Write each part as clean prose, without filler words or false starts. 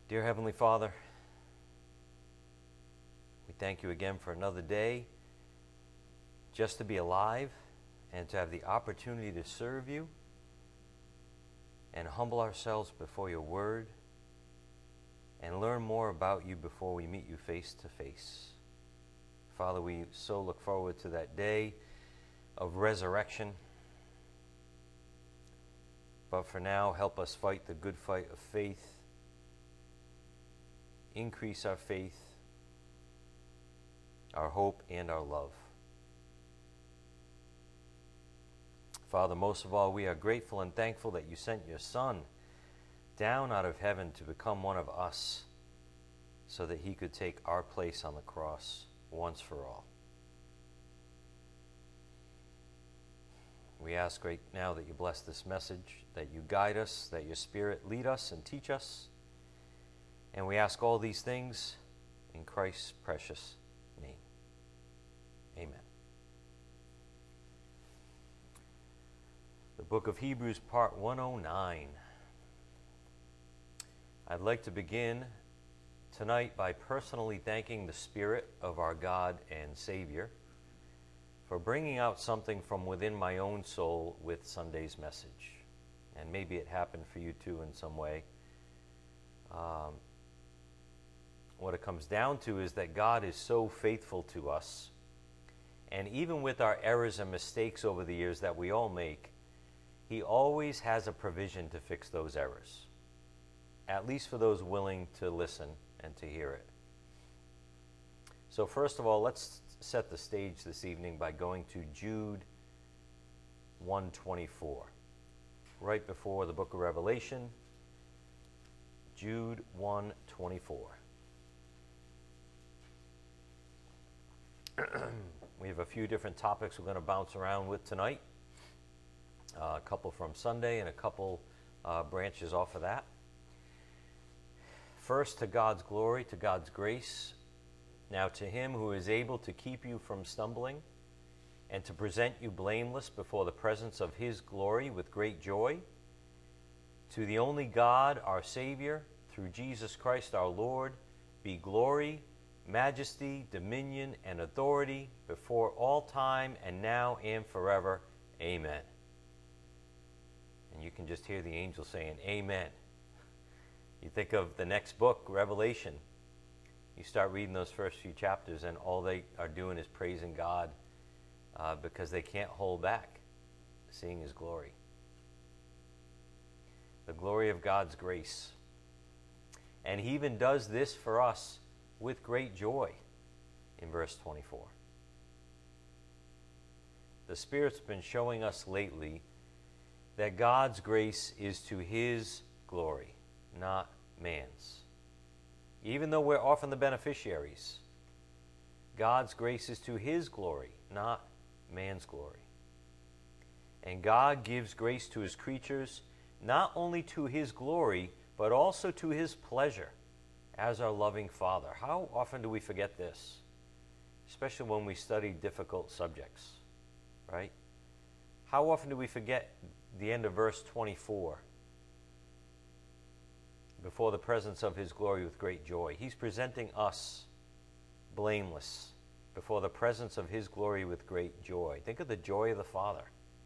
Dear Heavenly Father, we thank you again for another day just to be alive and to have the opportunity to serve you and humble ourselves before your word and learn more about you before we meet you face to face. Father, we so look forward to that day of resurrection. But for now, help us fight the good fight of faith. Increase our faith, our hope, and our love. Father, most of all, we are grateful and thankful that you sent your Son down out of heaven to become one of us so that he could take our place on the cross once for all. We ask right now that you bless this message, that you guide us, that your Spirit lead us and teach us. And we ask all these things in Christ's precious name. Amen. The book of Hebrews, part 109. I'd like to begin tonight by personally thanking the Spirit of our God and Savior for bringing out something from within my own soul with Sunday's message. And maybe it happened for you too in some way. What it comes down to is that God is so faithful to us, and even with our errors and mistakes over the years that we all make, he always has a provision to fix those errors, at least for those willing to listen and to hear it. So first of all, let's set the stage this evening by going to Jude 1:24, right before the book of Revelation. Jude 1:24. We have a few different topics we're going to bounce around with tonight. A couple from Sunday and a couple branches off of that. First, to God's glory, to God's grace. Now to him who is able to keep you from stumbling and to present you blameless before the presence of his glory with great joy. To the only God, our Savior, through Jesus Christ our Lord, be glory, majesty, dominion, and authority before all time and now and forever. Amen. And you can just hear the angel saying, Amen. You think of the next book, Revelation. You start reading those first few chapters and all they are doing is praising God because they can't hold back seeing his glory. The glory of God's grace. And he even does this for us with great joy in verse 24. The Spirit's been showing us lately that God's grace is to his glory, not man's. Even though we're often the beneficiaries, God's grace is to his glory, not man's glory. And God gives grace to his creatures not only to his glory, but also to his pleasure as our loving Father. How often do we forget this? Especially when we study difficult subjects, right? How often do we forget the end of verse 24? Before the presence of his glory with great joy. He's presenting us blameless before the presence of his glory with great joy. Think of the joy of the Father.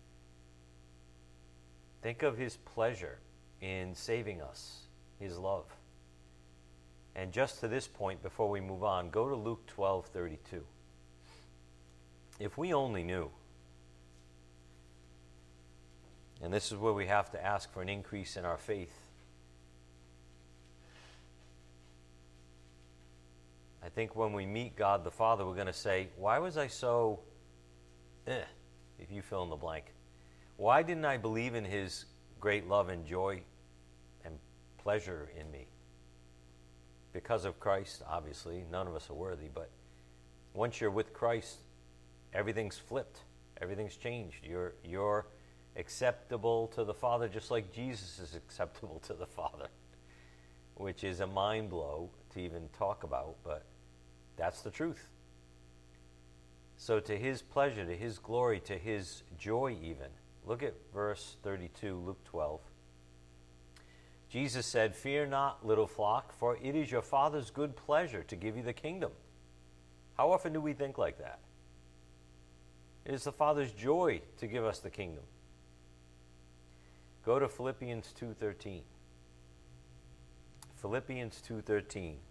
Think of his pleasure in saving us, his love. And just to this point, before we move on, go to Luke 12:32. If we only knew, and this is where we have to ask for an increase in our faith. I think when we meet God the Father, we're going to say, why was I so, if you fill in the blank. Why didn't I believe in his great love and joy and pleasure in me? Because of Christ, obviously. None of us are worthy, but once you're with Christ, everything's flipped. Everything's changed. You're acceptable to the Father just like Jesus is acceptable to the Father, which is a mind blow to even talk about, but that's the truth. So to his pleasure, to his glory, to his joy even. Look at verse 32, Luke 12. Jesus said, "Fear not, little flock, for it is your Father's good pleasure to give you the kingdom." How often do we think like that? It is the Father's joy to give us the kingdom. Go to Philippians 2:13. Philippians 2:13.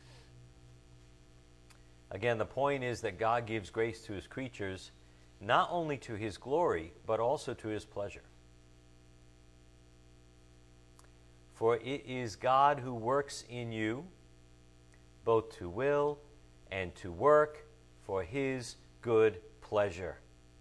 Again, the point is that God gives grace to his creatures, not only to his glory, but also to his pleasure. For it is God who works in you, both to will and to work for his good pleasure.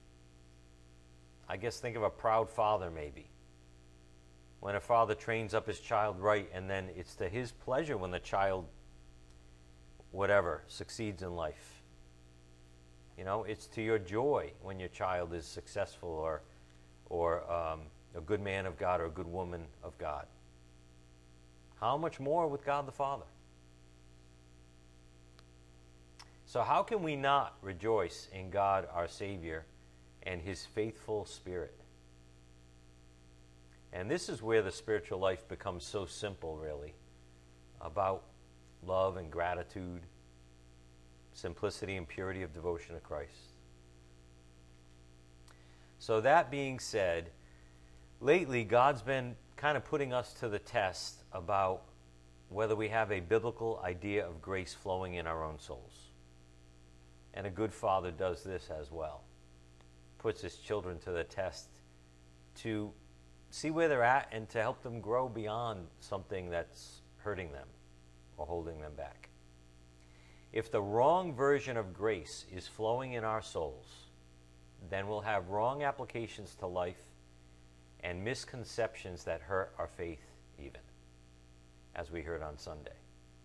I guess think of a proud father maybe. When a father trains up his child right, and then it's to his pleasure when the child, whatever, succeeds in life. You know, it's to your joy when your child is successful or a good man of God or a good woman of God. How much more with God the Father? So how can we not rejoice in God our Savior and his faithful Spirit? And this is where the spiritual life becomes so simple, really, about love and gratitude, simplicity and purity of devotion to Christ. So that being said, lately God's been kind of putting us to the test about whether we have a biblical idea of grace flowing in our own souls. And a good father does this as well. Puts his children to the test to see where they're at and to help them grow beyond something that's hurting them or holding them back. If the wrong version of grace is flowing in our souls, then we'll have wrong applications to life and misconceptions that hurt our faith even, as we heard on Sunday.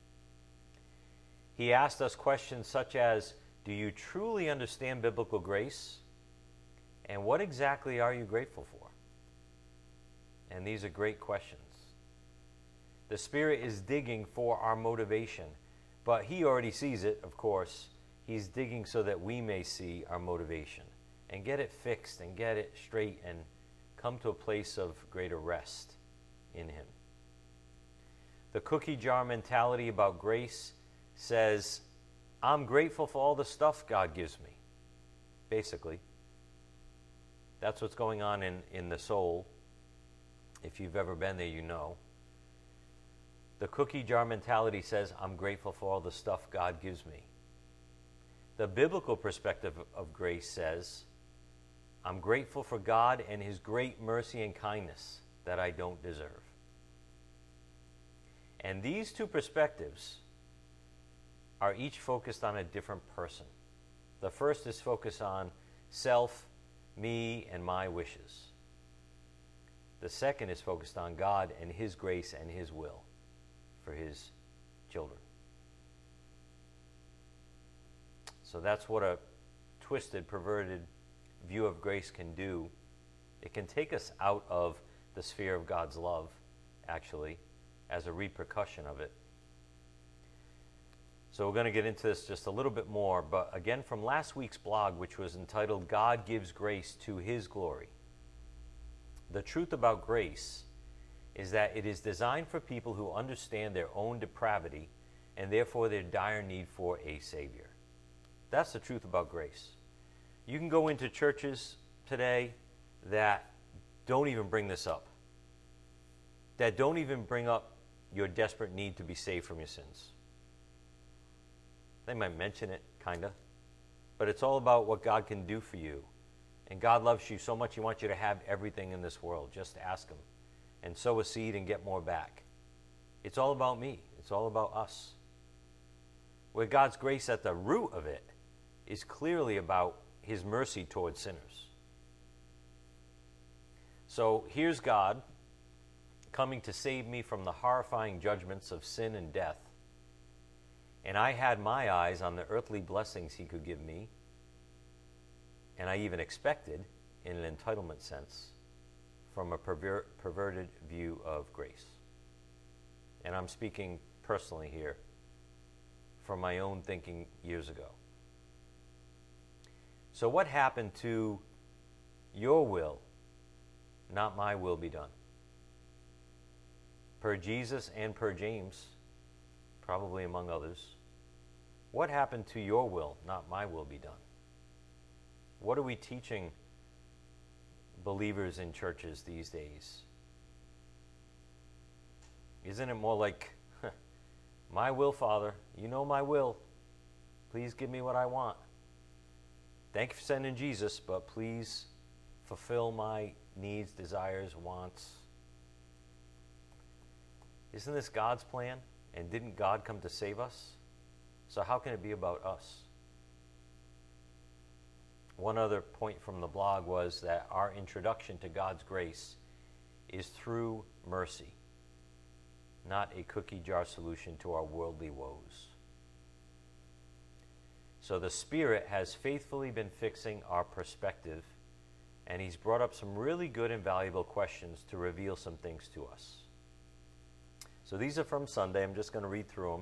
He asked us questions such as, do you truly understand biblical grace? And what exactly are you grateful for? And these are great questions. The Spirit is digging for our motivation, but he already sees it, of course. He's digging so that we may see our motivation and get it fixed and get it straight and come to a place of greater rest in him. The cookie jar mentality about grace says, I'm grateful for all the stuff God gives me. Basically, that's what's going on in the soul. If you've ever been there, you know. The cookie jar mentality says, I'm grateful for all the stuff God gives me. The biblical perspective of grace says, I'm grateful for God and his great mercy and kindness that I don't deserve. And these two perspectives are each focused on a different person. The first is focused on self, me, and my wishes. The second is focused on God and his grace and his will for his children. So that's what a twisted, perverted view of grace can do. It can take us out of the sphere of God's love, actually, as a repercussion of it. So we're going to get into this just a little bit more, but again from last week's blog, which was entitled, God Gives Grace to His Glory. The truth about grace is that it is designed for people who understand their own depravity and therefore their dire need for a Savior. That's the truth about grace. You can go into churches today that don't even bring this up, that don't even bring up your desperate need to be saved from your sins. They might mention it, kind of, but it's all about what God can do for you. And God loves you so much, he wants you to have everything in this world. Just ask him and sow a seed and get more back. It's all about me. It's all about us. Where God's grace at the root of it is clearly about his mercy towards sinners. So here's God coming to save me from the horrifying judgments of sin and death. And I had my eyes on the earthly blessings he could give me, and I even expected, in an entitlement sense, from a perverted view of grace. And I'm speaking personally here from my own thinking years ago. So what happened to your will, not my will be done? per Jesus and per James, probably among others, what happened to your will, not my will, be done? What are we teaching believers in churches these days? Isn't it more like, my will, Father, you know my will. Please give me what I want. Thank you for sending Jesus, but please fulfill my needs, desires, wants. Isn't this God's plan? And didn't God come to save us? So how can it be about us? One other point from the blog was that our introduction to God's grace is through mercy, not a cookie jar solution to our worldly woes. So the Spirit has faithfully been fixing our perspective, and He's brought up some really good and valuable questions to reveal some things to us. So these are from Sunday. I'm just going to read through them.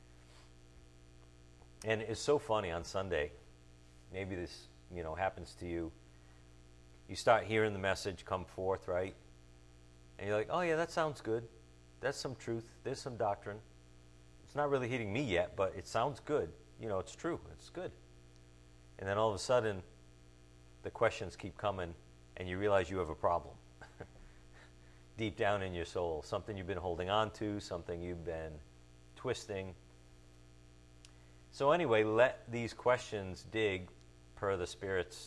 And it's so funny on Sunday. Maybe this, happens to you. You start hearing the message come forth, right? And you're like, oh yeah, that sounds good. That's some truth. There's some doctrine. It's not really hitting me yet, but it sounds good. It's true. It's good. And then all of a sudden, the questions keep coming, and you realize you have a problem. Deep down in your soul, something you've been holding on to, something you've been twisting. So anyway, let these questions dig per the Spirit's,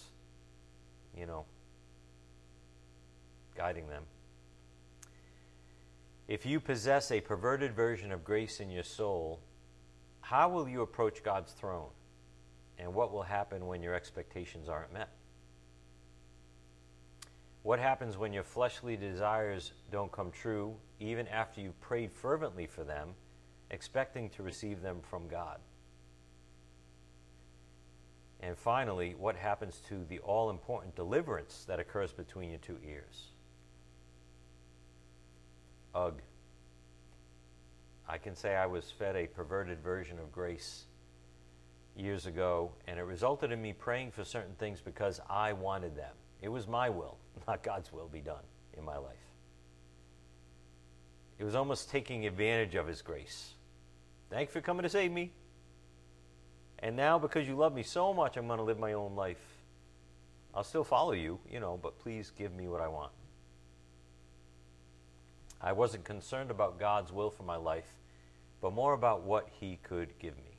guiding them. If you possess a perverted version of grace in your soul, how will you approach God's throne? And what will happen when your expectations aren't met? What happens when your fleshly desires don't come true, even after you've prayed fervently for them, expecting to receive them from God? And finally, what happens to the all-important deliverance that occurs between your two ears? Ugh. I can say I was fed a perverted version of grace years ago, and it resulted in me praying for certain things because I wanted them. It was my will, not God's will, be done in my life. It was almost taking advantage of His grace. Thanks for coming to save me. And now, because you love me so much, I'm going to live my own life. I'll still follow you, but please give me what I want. I wasn't concerned about God's will for my life, but more about what He could give me.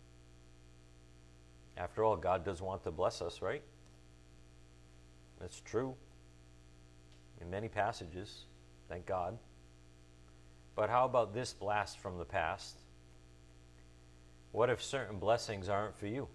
After all, God does want to bless us, right? That's true in many passages, thank God. But how about this blast from the past? What if certain blessings aren't for you?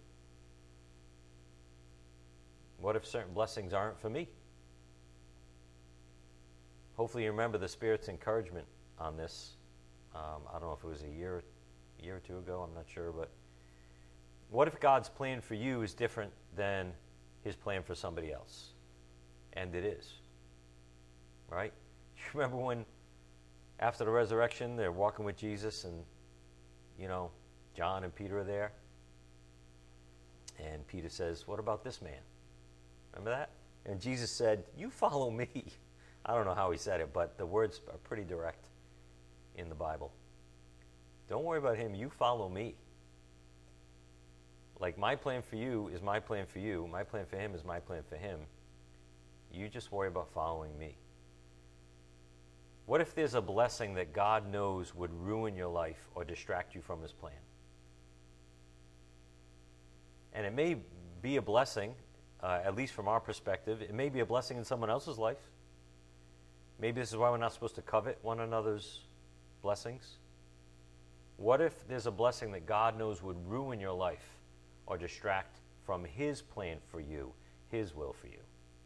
What if certain blessings aren't for me? Hopefully you remember the Spirit's encouragement on this. I don't know if it was a year or two ago, I'm not sure, but what if God's plan for you is different than His plan for somebody else? And it is. Right? You remember when, after the resurrection, they're walking with Jesus and, John and Peter are there? And Peter says, what about this man? Remember that? And Jesus said, you follow me. I don't know how he said it, but the words are pretty direct in the Bible. Don't worry about him. You follow me. Like my plan for you is my plan for you. My plan for him is my plan for him. You just worry about following me. What if there's a blessing that God knows would ruin your life or distract you from His plan? And it may be a blessing, at least from our perspective. It may be a blessing in someone else's life. Maybe this is why we're not supposed to covet one another's blessings. What if there's a blessing that God knows would ruin your life or distract from His plan for you, His will for you?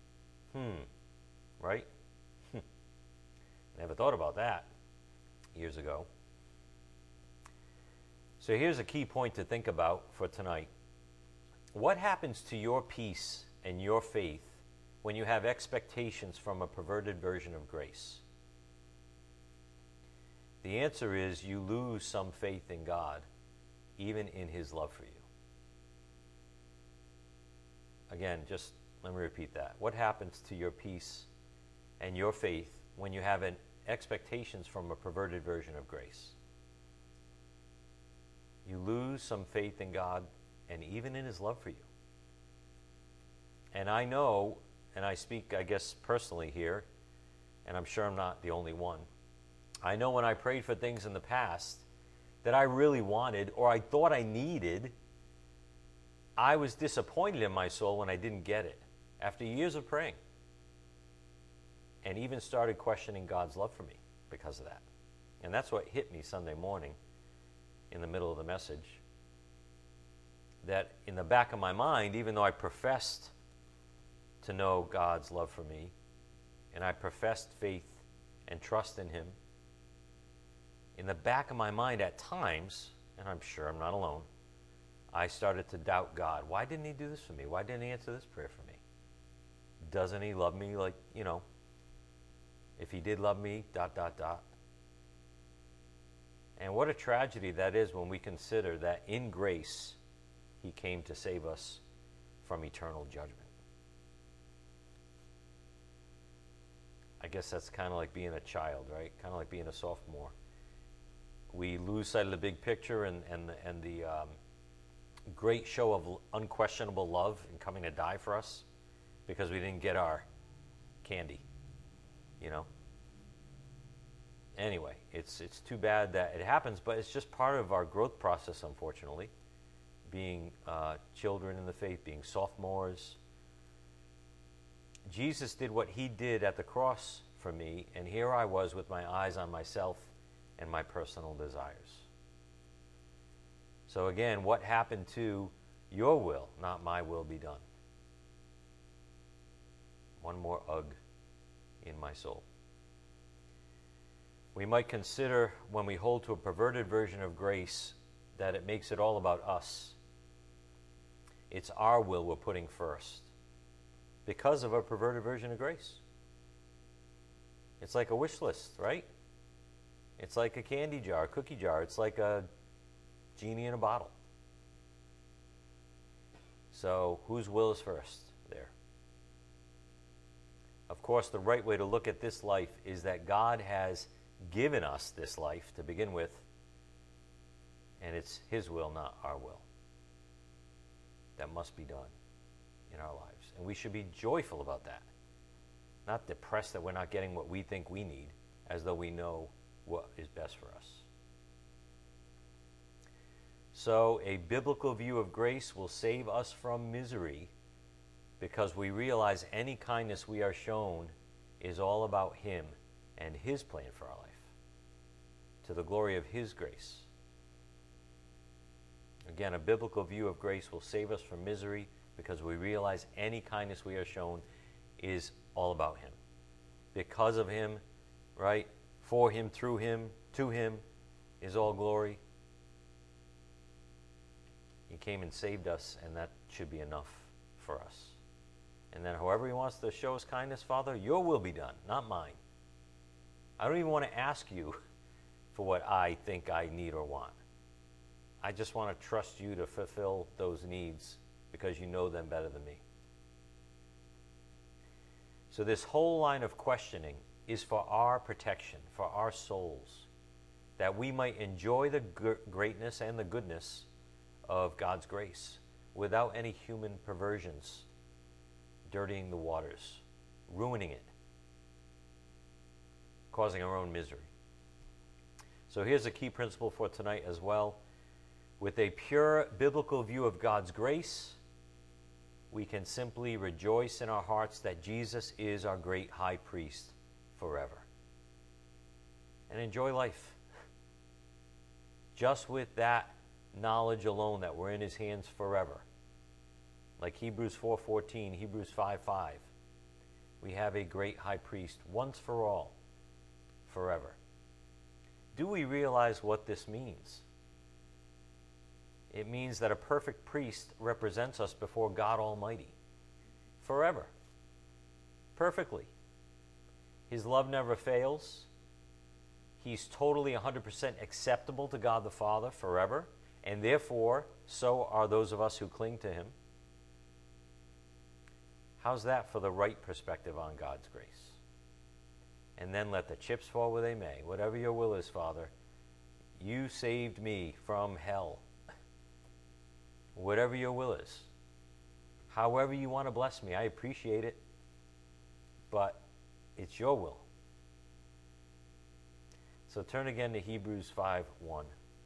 Right? Never thought about that years ago. So here's a key point to think about for tonight. What happens to your peace and your faith when you have expectations from a perverted version of grace? The answer is you lose some faith in God, even in His love for you. Again, just let me repeat that. What happens to your peace and your faith when you have an expectations from a perverted version of grace. You lose some faith in God and even in his love for you. And I know, and I speak, I guess, personally here, and I'm sure I'm not the only one. I know when I prayed for things in the past that I really wanted or I thought I needed, I was disappointed in my soul when I didn't get it after years of praying, and even started questioning God's love for me because of that. And that's what hit me Sunday morning in the middle of the message, that in the back of my mind, even though I professed to know God's love for me, and I professed faith and trust in him, in the back of my mind at times, and I'm sure I'm not alone, I started to doubt God. Why didn't he do this for me? Why didn't he answer this prayer for me? Doesn't he love me? Like, if he did love me, ... And what a tragedy that is when we consider that in grace he came to save us from eternal judgment. I guess that's kind of like being a child, right? Kind of like being a sophomore. We lose sight of the big picture and the great show of unquestionable love and coming to die for us because we didn't get our candy, Anyway, it's too bad that it happens, but it's just part of our growth process, unfortunately. Being children in the faith, being sophomores. Jesus did what he did at the cross for me, and here I was with my eyes on myself and my personal desires. So again, what happened to your will, not my will, be done? One more ugh in my soul. We might consider, when we hold to a perverted version of grace, that it makes it all about us. It's our will we're putting first because of a perverted version of grace. It's like a wish list, right? It's like a candy jar, a cookie jar. It's like a genie in a bottle. So whose will is first there? Of course, the right way to look at this life is that God has given us this life to begin with, and it's his will, not our will, that must be done in our lives. And we should be joyful about that, not depressed that we're not getting what we think we need, as though we know what is best for us. So a biblical view of grace will save us from misery because we realize any kindness we are shown is all about him and his plan for our life, to the glory of his grace. Again, a biblical view of grace will save us from misery because we realize any kindness we are shown is all about him. Because of him, right? For him, through him, to him is all glory. He came and saved us, and that should be enough for us. And then however he wants to show us kindness, Father, your will be done, not mine. I don't even want to ask you for what I think I need or want. I just want to trust you to fulfill those needs because you know them better than me. So this whole line of questioning is for our protection, for our souls, that we might enjoy the greatness and the goodness of God's grace without any human perversions dirtying the waters, ruining it, causing our own misery. So here's a key principle for tonight as well. With a pure biblical view of God's grace, we can simply rejoice in our hearts that Jesus is our great high priest forever. And enjoy life. Just with that knowledge alone that we're in his hands forever. Like Hebrews 4:14, Hebrews 5:5. We have a great high priest once for all, forever. Do we realize what this means? It means that a perfect priest represents us before God Almighty forever, perfectly. His love never fails. He's totally 100% acceptable to God the Father forever, and therefore, so are those of us who cling to him. How's that for the right perspective on God's grace? and then let the chips fall where they may. Whatever your will is, Father, you saved me from hell. Whatever your will is. However you want to bless me, I appreciate it, but it's your will. So turn again to Hebrews 5:1.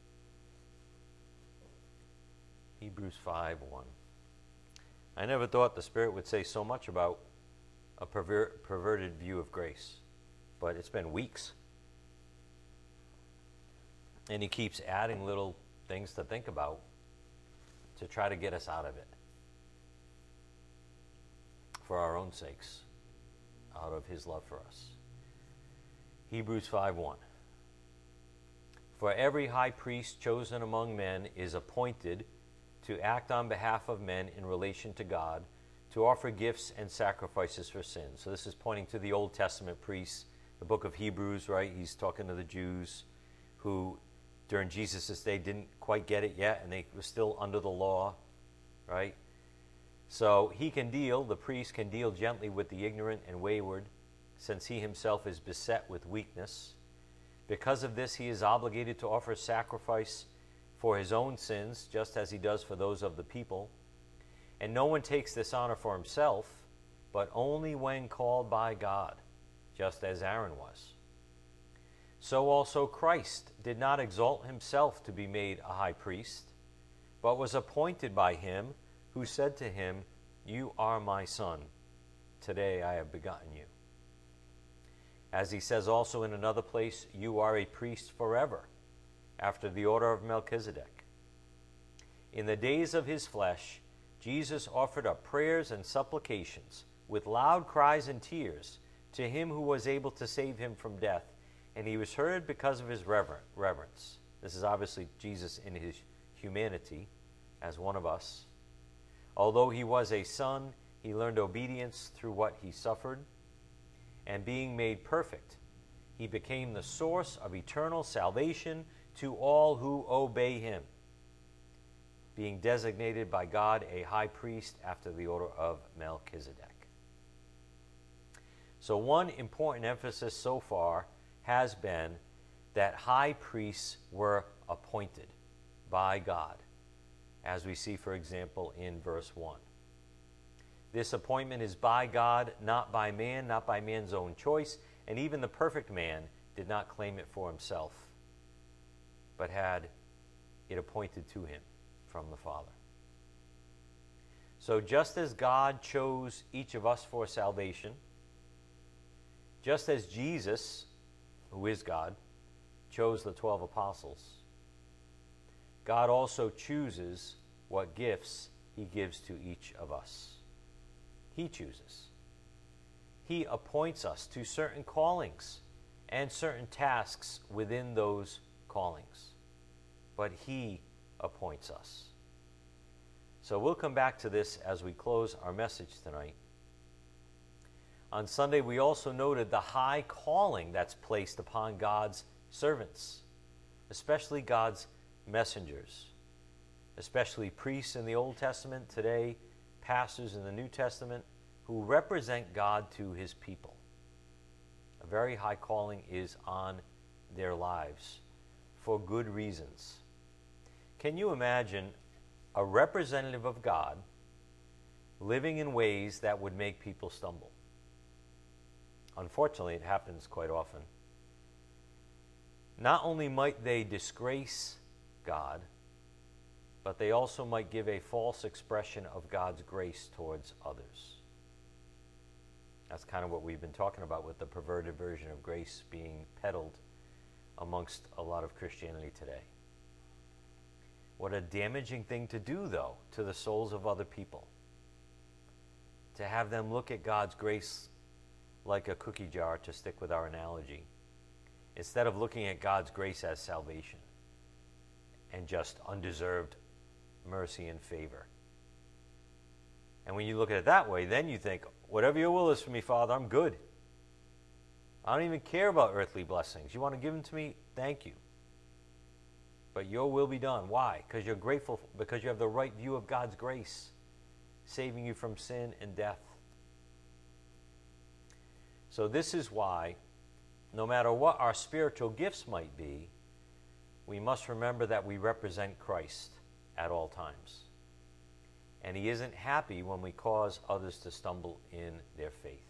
Hebrews 5:1. I never thought the Spirit would say so much about a perverted view of grace, but it's been weeks. And he keeps adding little things to think about to try to get us out of it for our own sakes, out of his love for us. Hebrews 5:1. For every high priest chosen among men is appointed to act on behalf of men in relation to God, to offer gifts and sacrifices for sins. So this is pointing to the Old Testament priests, the book of Hebrews, right? He's talking to the Jews who during Jesus' day didn't quite get it yet, and they were still under the law, right? So the priest can deal gently with the ignorant and wayward, since he himself is beset with weakness. Because of this, he is obligated to offer sacrifice for his own sins, just as he does for those of the people. And no one takes this honor for himself, but only when called by God, just as Aaron was. So also Christ did not exalt himself to be made a high priest, but was appointed by him who said to him, "You are my son. Today I have begotten you." As he says also in another place, "You are a priest forever, after the order of Melchizedek." In the days of his flesh, Jesus offered up prayers and supplications with loud cries and tears to him who was able to save him from death, and he was heard because of his reverence. This is obviously Jesus in his humanity as one of us. Although he was a son, he learned obedience through what he suffered, and being made perfect, he became the source of eternal salvation to all who obey him, being designated by God a high priest after the order of Melchizedek. So one important emphasis so far has been that high priests were appointed by God, as we see, for example, in verse 1. This appointment is by God, not by man, not by man's own choice, and even the perfect man did not claim it for himself, but had it appointed to him from the Father. So just as God chose each of us for salvation, just as Jesus, who is God, chose the 12 apostles, God also chooses what gifts he gives to each of us. He chooses. He appoints us to certain callings and certain tasks within those callings. But he appoints us. So we'll come back to this as we close our message tonight. On Sunday, we also noted the high calling that's placed upon God's servants, especially God's messengers, especially priests in the Old Testament, today pastors in the New Testament, who represent God to his people. A very high calling is on their lives for good reasons. Can you imagine a representative of God living in ways that would make people stumble? Unfortunately, it happens quite often. Not only might they disgrace God, but they also might give a false expression of God's grace towards others. That's kind of what we've been talking about with the perverted version of grace being peddled amongst a lot of Christianity today. What a damaging thing to do, though, to the souls of other people. To have them look at God's grace like a cookie jar, to stick with our analogy, instead of looking at God's grace as salvation and just undeserved mercy and favor. And when you look at it that way, then you think, whatever your will is for me, Father, I'm good. I don't even care about earthly blessings. You want to give them to me? Thank you. But your will be done. Why? Because you're grateful, because you have the right view of God's grace, saving you from sin and death. So this is why no matter what our spiritual gifts might be, we must remember that we represent Christ at all times. And he isn't happy when we cause others to stumble in their faith.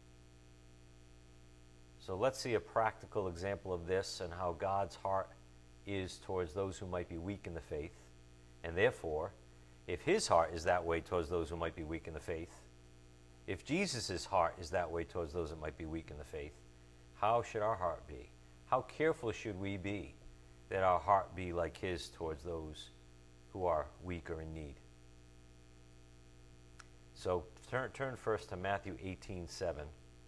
So let's see a practical example of this and how God's heart is towards those who might be weak in the faith. And therefore, if his heart is that way towards those who might be weak in the faith, if Jesus' heart is that way towards those that might be weak in the faith, how should our heart be? How careful should we be that our heart be like his towards those who are weak or in need? So turn first to Matthew 18:7.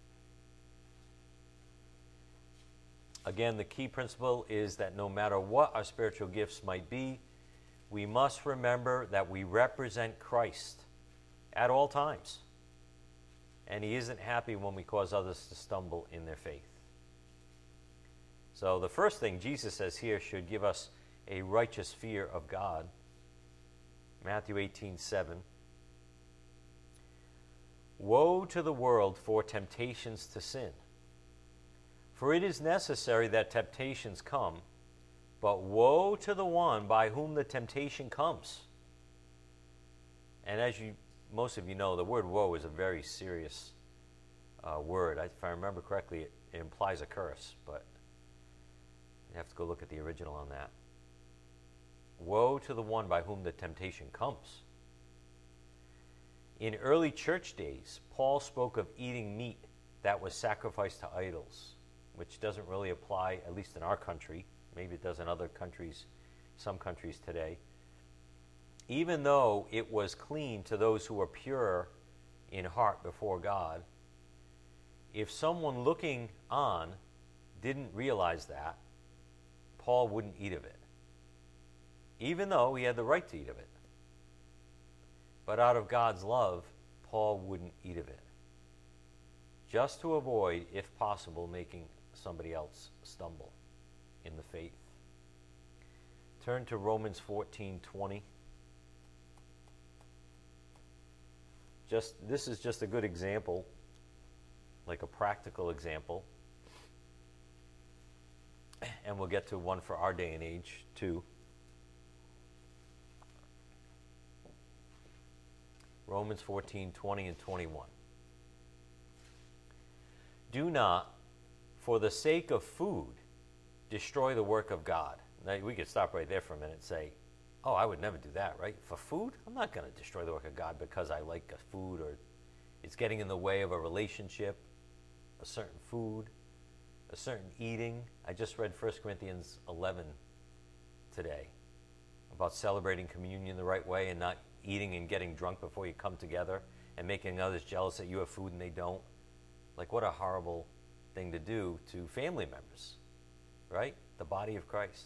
Again, the key principle is that no matter what our spiritual gifts might be, we must remember that we represent Christ at all times. And he isn't happy when we cause others to stumble in their faith. So the first thing Jesus says here should give us a righteous fear of God. Matthew 18:7. Woe to the world for temptations to sin. For it is necessary that temptations come, but woe to the one by whom the temptation comes. And as most of you know, the word woe is a very serious word. If I remember correctly, it implies a curse, but you have to go look at the original on that. Woe to the one by whom the temptation comes. In early church days, Paul spoke of eating meat that was sacrificed to idols, which doesn't really apply, at least in our country. Maybe it does in other countries, some countries today. Even though it was clean to those who were pure in heart before God, if someone looking on didn't realize that, Paul wouldn't eat of it, even though he had the right to eat of it. But out of God's love, Paul wouldn't eat of it, just to avoid, if possible, making somebody else stumble in the faith. Turn to Romans 14:20. This is just a good example, like a practical example. And we'll get to one for our day and age, too. Romans 14:20 and 21. Do not, for the sake of food, destroy the work of God. Now, we could stop right there for a minute and say, oh, I would never do that, right? For food? I'm not going to destroy the work of God because I like a food or it's getting in the way of a relationship, a certain food, a certain eating. I just read 1 Corinthians 11 today about celebrating communion the right way and not eating and getting drunk before you come together and making others jealous that you have food and they don't. Like, what a horrible thing to do to family members, right? The body of Christ.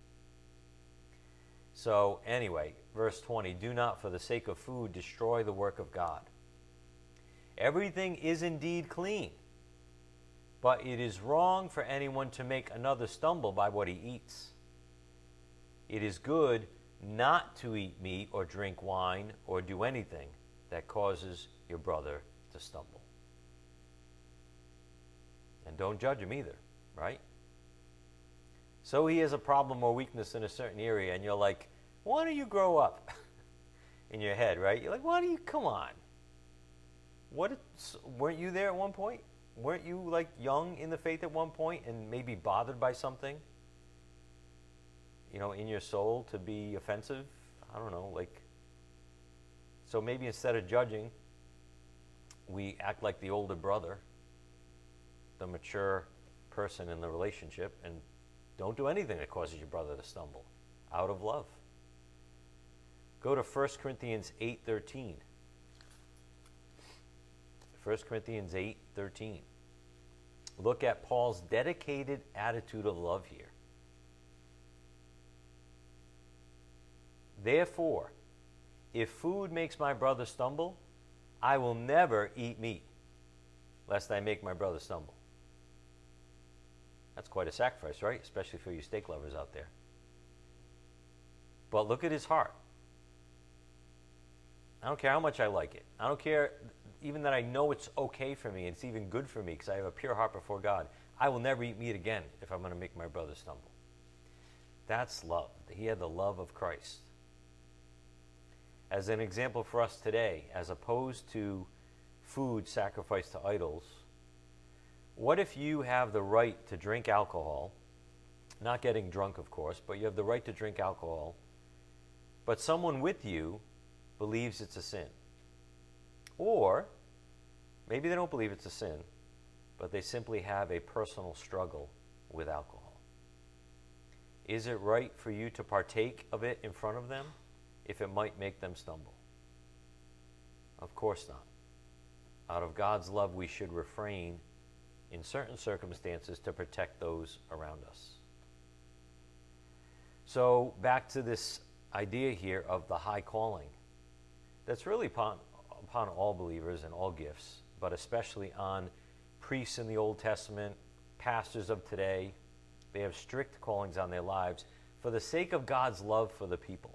So anyway, verse 20, do not for the sake of food destroy the work of God. Everything is indeed clean, but it is wrong for anyone to make another stumble by what he eats. It is good not to eat meat or drink wine or do anything that causes your brother to stumble. And don't judge him either, right? So he has a problem or weakness in a certain area, and you're like, why don't you grow up? In your head, right? You're like, why do you, come on. Weren't you there at one point? Weren't you like young in the faith at one point and maybe bothered by something? In your soul to be offensive? I don't know, so maybe instead of judging, we act like the older brother, the mature person in the relationship, and don't do anything that causes your brother to stumble out of love. Go to 1 Corinthians 8:13. 1 Corinthians 8:13. Look at Paul's dedicated attitude of love here. Therefore, if food makes my brother stumble, I will never eat meat, lest I make my brother stumble. That's quite a sacrifice, right? Especially for you steak lovers out there. But look at his heart. I don't care how much I like it. I don't care even that I know it's okay for me, it's even good for me because I have a pure heart before God. I will never eat meat again if I'm going to make my brother stumble. That's love. He had the love of Christ. As an example for us today, as opposed to food sacrificed to idols, what if you have the right to drink alcohol, not getting drunk, of course, but you have the right to drink alcohol, but someone with you believes it's a sin? Or maybe they don't believe it's a sin, but they simply have a personal struggle with alcohol. Is it right for you to partake of it in front of them if it might make them stumble? Of course not. Out of God's love, we should refrain in certain circumstances to protect those around us. So back to this idea here of the high calling. That's really upon all believers and all gifts, but especially on priests in the Old Testament, pastors of today. They have strict callings on their lives for the sake of God's love for the people.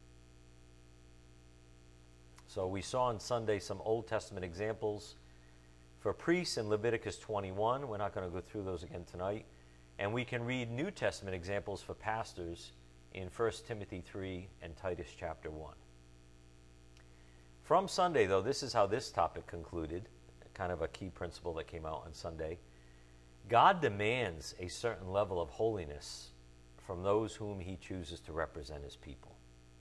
So we saw on Sunday some Old Testament examples for priests in Leviticus 21. We're not going to go through those again tonight. And we can read New Testament examples for pastors in 1 Timothy 3 and Titus chapter 1. From Sunday, though, this is how this topic concluded, kind of a key principle that came out on Sunday. God demands a certain level of holiness from those whom he chooses to represent his people.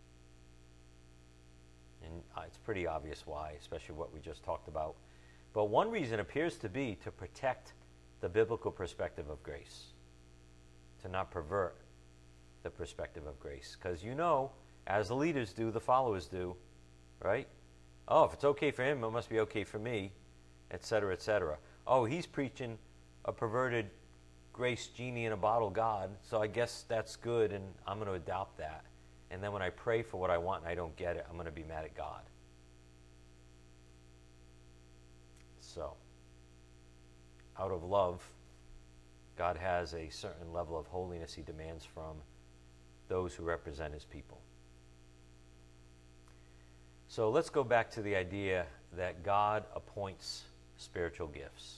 And it's pretty obvious why, especially what we just talked about. But one reason appears to be to protect the biblical perspective of grace, to not pervert the perspective of grace. Because as the leaders do, the followers do, right? Oh, if it's okay for him, it must be okay for me, etc., etc. Oh, he's preaching a perverted grace genie in a bottle God, so I guess that's good, and I'm going to adopt that. And then when I pray for what I want and I don't get it, I'm going to be mad at God. So, out of love, God has a certain level of holiness he demands from those who represent his people. So let's go back to the idea that God appoints spiritual gifts.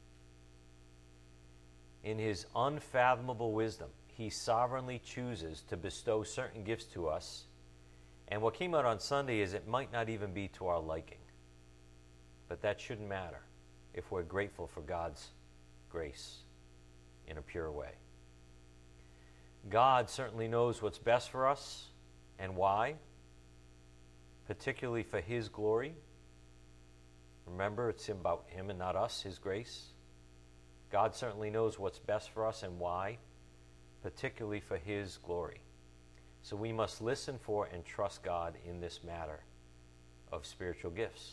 In his unfathomable wisdom, he sovereignly chooses to bestow certain gifts to us. And what came out on Sunday is it might not even be to our liking. But that shouldn't matter if we're grateful for God's grace in a pure way. God certainly knows what's best for us and why, particularly for his glory. Remember, it's about him and not us, his grace. God certainly knows what's best for us and why, particularly for his glory. So we must listen for and trust God in this matter of spiritual gifts.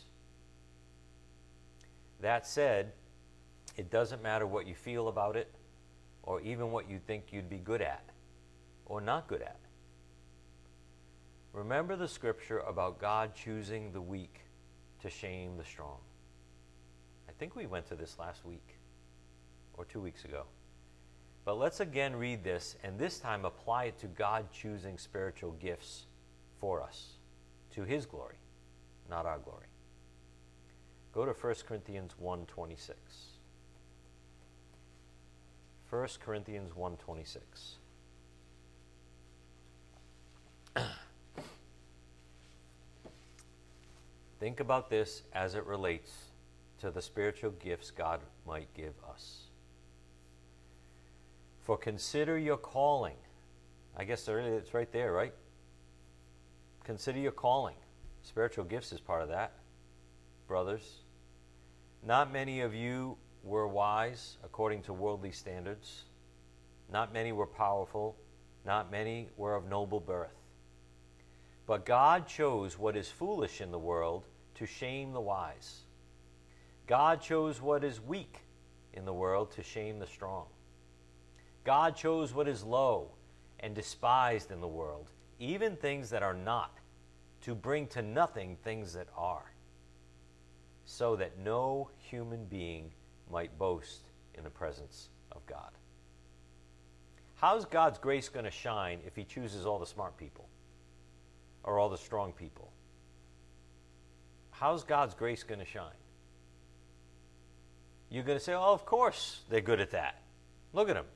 That said, it doesn't matter what you feel about it, or even what you think you'd be good at or not good at. Remember the scripture about God choosing the weak to shame the strong. I think we went to this last week or 2 weeks ago. But let's again read this, and this time apply it to God choosing spiritual gifts for us, to his glory, not our glory. Go to 1 Corinthians 1:26. 1 Corinthians 1:26. Think about this as it relates to the spiritual gifts God might give us. For consider your calling. I guess it's right there, right? Consider your calling. Spiritual gifts is part of that, brothers. Not many of you were wise according to worldly standards. Not many were powerful. Not many were of noble birth. But God chose what is foolish in the world to shame the wise. God chose what is weak in the world to shame the strong. God chose what is low and despised in the world, even things that are not, to bring to nothing things that are, so that no human being might boast in the presence of God. How's God's grace going to shine if he chooses all the smart people or all the strong people? how's God's grace going to shine? You're going to say, oh, of course they're good at that. Look at them.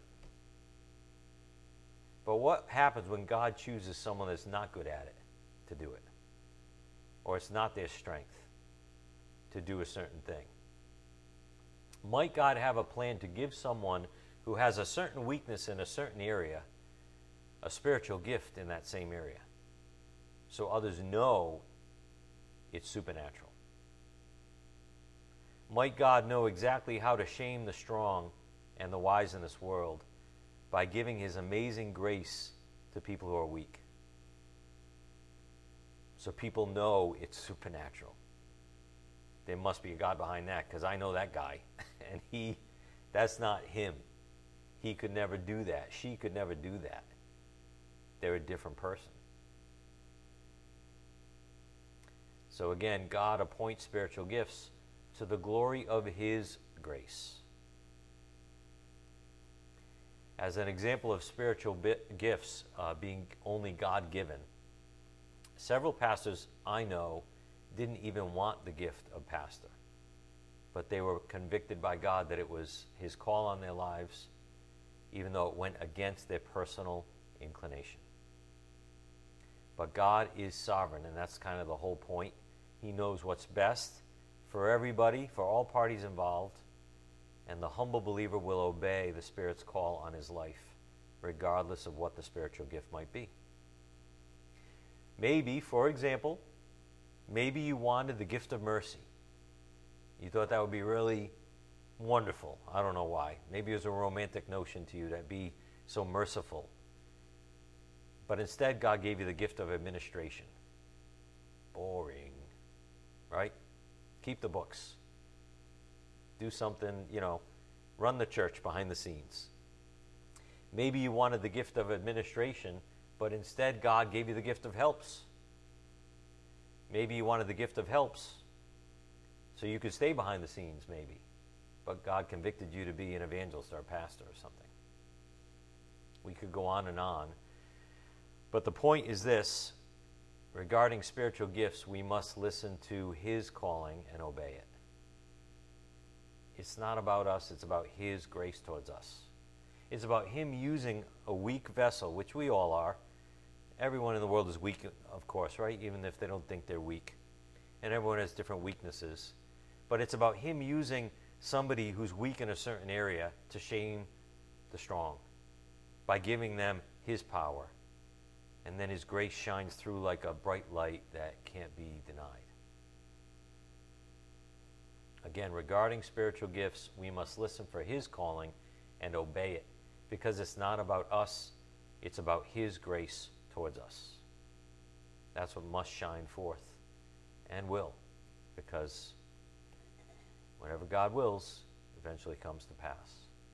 But what happens when God chooses someone that's not good at it to do it? Or it's not their strength to do a certain thing? Might God have a plan to give someone who has a certain weakness in a certain area a spiritual gift in that same area, so others know it's supernatural? Might God know exactly how to shame the strong and the wise in this world by giving his amazing grace to people who are weak, so people know it's supernatural? There must be a God behind that, because I know that guy, and that's not him. He could never do that. She could never do that. They're a different person. So again, God appoints spiritual gifts to the glory of his grace. As an example of spiritual gifts being only God-given, several pastors I know didn't even want the gift of pastor, but they were convicted by God that it was his call on their lives, even though it went against their personal inclination. But God is sovereign, and that's kind of the whole point. He knows what's best for everybody, for all parties involved, and the humble believer will obey the Spirit's call on his life, regardless of what the spiritual gift might be. Maybe, for example, maybe you wanted the gift of mercy. You thought that would be really wonderful. I don't know why. Maybe it was a romantic notion to you to be so merciful. But instead, God gave you the gift of administration. Boring, right? Keep the books. Do something, run the church behind the scenes. Maybe you wanted the gift of administration, but instead God gave you the gift of helps. Maybe you wanted the gift of helps so you could stay behind the scenes, maybe. But God convicted you to be an evangelist or a pastor or something. We could go on and on. But the point is this: regarding spiritual gifts, we must listen to his calling and obey it. It's not about us, it's about his grace towards us. It's about him using a weak vessel, which we all are. Everyone in the world is weak, of course, right? Even if they don't think they're weak. And everyone has different weaknesses. But it's about him using somebody who's weak in a certain area to shame the strong by giving them his power. And then his grace shines through like a bright light that can't be denied. Again, regarding spiritual gifts, we must listen for his calling and obey it, because it's not about us, it's about his grace towards us. That's what must shine forth and will, because whatever God wills eventually comes to pass.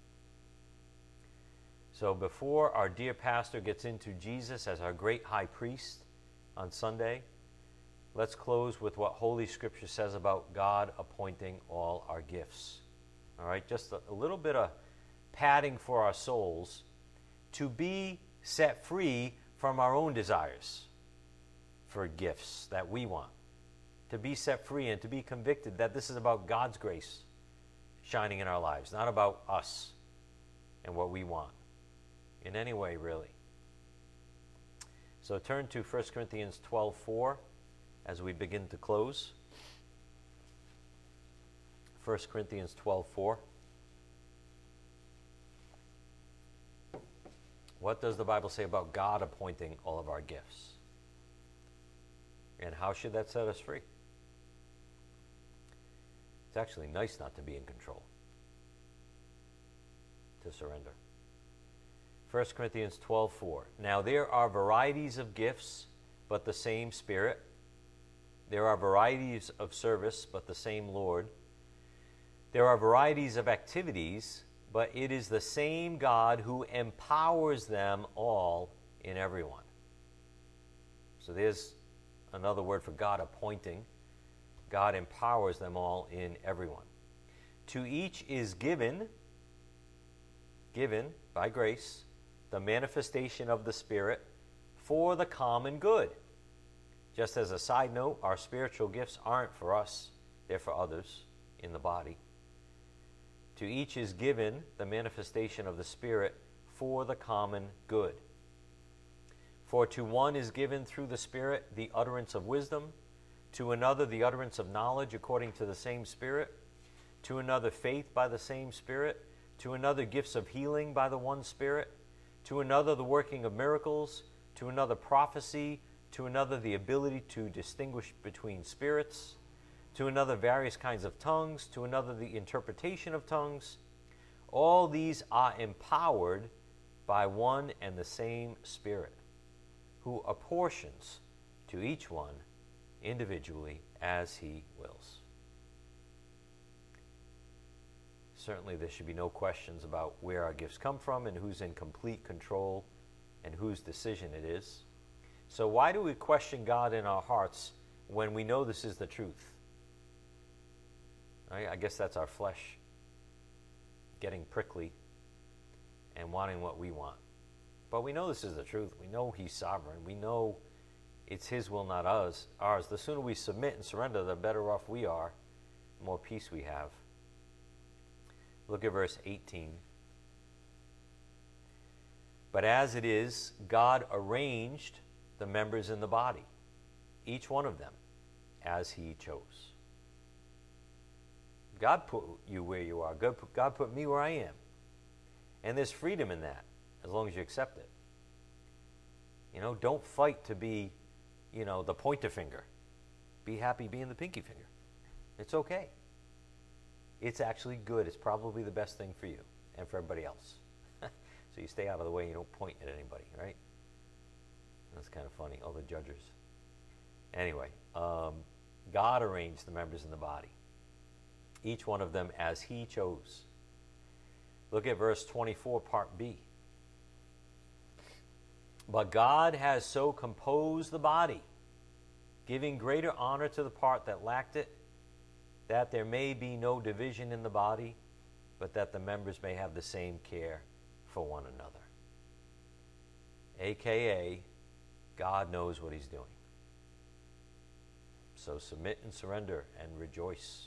So before our dear pastor gets into Jesus as our great high priest on Sunday, let's close with what Holy Scripture says about God appointing all our gifts. All right, just a little bit of padding for our souls to be set free from our own desires for gifts that we want. To be set free and to be convicted that this is about God's grace shining in our lives, not about us and what we want in any way, really. So turn to 1 Corinthians 12:4 as we begin to close. 1 Corinthians 12:4. What does the Bible say about God appointing all of our gifts? And how should that set us free? It's actually nice not to be in control, to surrender. 1 Corinthians 12:4. Now there are varieties of gifts, but the same Spirit. There are varieties of service, but the same Lord. There are varieties of activities, but it is the same God who empowers them all in everyone. So there's another word for God appointing. God empowers them all in everyone. To each is given by grace, the manifestation of the Spirit for the common good. Just as a side note, our spiritual gifts aren't for us, they're for others in the body. To each is given the manifestation of the Spirit for the common good. For to one is given through the Spirit the utterance of wisdom, to another the utterance of knowledge according to the same Spirit, to another faith by the same Spirit, to another gifts of healing by the one Spirit, to another the working of miracles, to another prophecy, to another the ability to distinguish between spirits, to another various kinds of tongues, to another the interpretation of tongues. All these are empowered by one and the same Spirit, who apportions to each one individually as he wills. Certainly there should be no questions about where our gifts come from and who's in complete control and whose decision it is. So why do we question God in our hearts when we know this is the truth? I guess that's our flesh getting prickly and wanting what we want. But we know this is the truth. We know He's sovereign. We know it's His will, not ours. The sooner we submit and surrender, the better off we are, the more peace we have. Look at verse 18. But as it is, God arranged the members in the body, each one of them, as He chose. God put you where you are. God put me where I am. And there's freedom in that, as long as you accept it. Don't fight to be, the pointer finger. Be happy being the pinky finger. It's okay. It's actually good. It's probably the best thing for you and for everybody else. So you stay out of the way and you don't point at anybody, right? That's kind of funny, all the judges. Anyway, God arranged the members in the body, each one of them as He chose. Look at verse 24, part B. But God has so composed the body, giving greater honor to the part that lacked it, that there may be no division in the body, but that the members may have the same care for one another. AKA, God knows what He's doing. So submit and surrender and rejoice.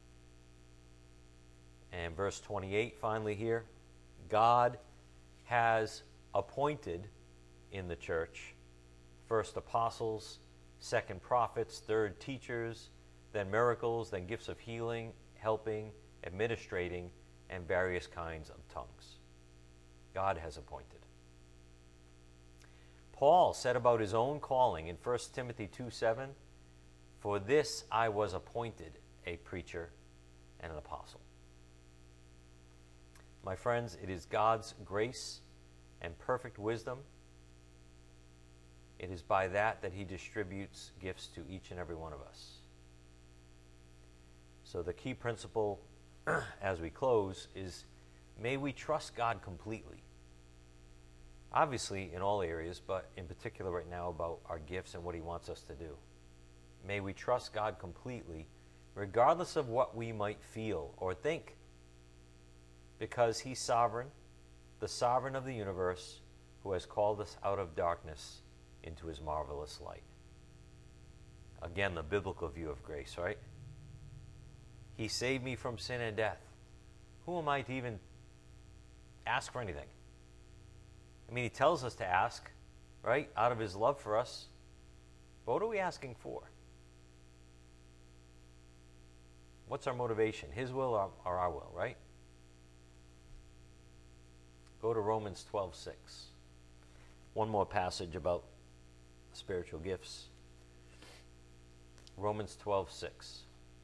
And verse 28, finally here, God has appointed in the church first apostles, second prophets, third teachers, then miracles, then gifts of healing, helping, administrating, and various kinds of tongues. God has appointed. Paul said about his own calling in 1 Timothy 2:7, "For this I was appointed a preacher and an apostle." My friends, it is God's grace and perfect wisdom. It is by that He distributes gifts to each and every one of us. So the key principle as we close is, may we trust God completely. Obviously in all areas, but in particular right now about our gifts and what He wants us to do. May we trust God completely, regardless of what we might feel or think, because He's sovereign, the sovereign of the universe, who has called us out of darkness into His marvelous light. Again, the biblical view of grace, right? He saved me from sin and death. Who am I to even ask for anything? I mean, He tells us to ask, right, out of His love for us. But what are we asking for? What's our motivation? His will or our will, right? Go to Romans 12:6. One more passage about spiritual gifts. Romans 12:6.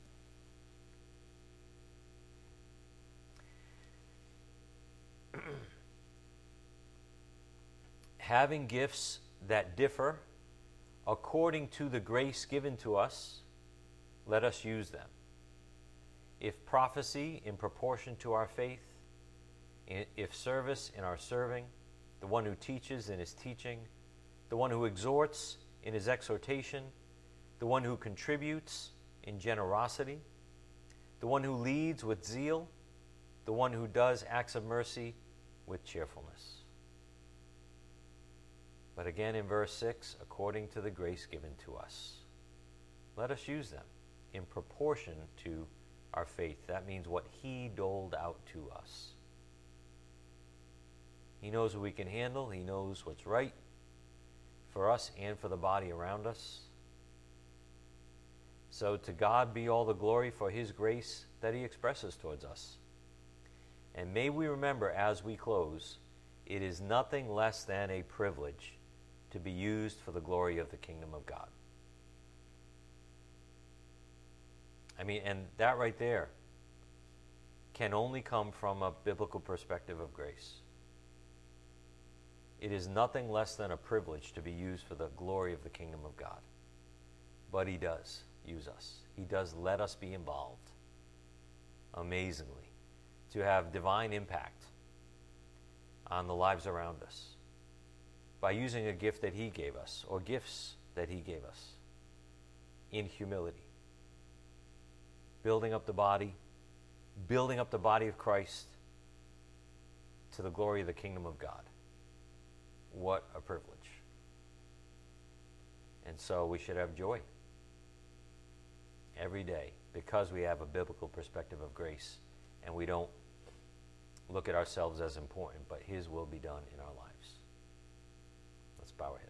Having gifts that differ according to the grace given to us, let us use them. If prophecy, in proportion to our faith; if service, in our serving; the one who teaches, in his teaching; the one who exhorts, in his exhortation; the one who contributes, in generosity; the one who leads, with zeal; the one who does acts of mercy, with cheerfulness. But again in verse 6, according to the grace given to us. Let us use them in proportion to our faith. That means what he doled out to us. He knows what we can handle. He knows what's right for us and for the body around us. So to God be all the glory for his grace that he expresses towards us. And may we remember as we close, it is nothing less than a privilege to be used for the glory of the kingdom of God. I mean, and that right there can only come from a biblical perspective of grace. It is nothing less than a privilege to be used for the glory of the kingdom of God. But he does use us. He does let us be involved, amazingly, to have divine impact on the lives around us by using a gift that he gave us, or gifts that he gave us, in humility. Building up the body of Christ to the glory of the kingdom of God. What a privilege. And so we should have joy every day because we have a biblical perspective of grace and we don't look at ourselves as important, but his will be done in our lives. Let's bow our heads.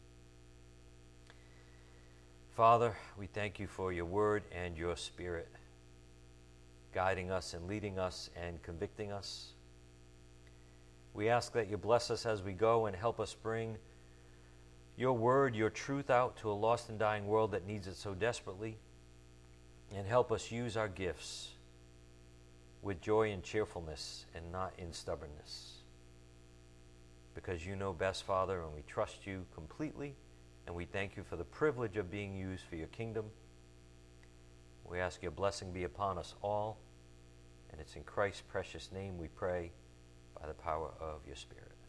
Father, we thank you for your word and your spirit guiding us and leading us and convicting us. We ask that you bless us as we go and help us bring your word, your truth out to a lost and dying world that needs it so desperately, and help us use our gifts with joy and cheerfulness and not in stubbornness. Because you know best, Father, and we trust you completely, and we thank you for the privilege of being used for your kingdom. We ask your blessing be upon us all, and it's in Christ's precious name we pray by the power of your Spirit.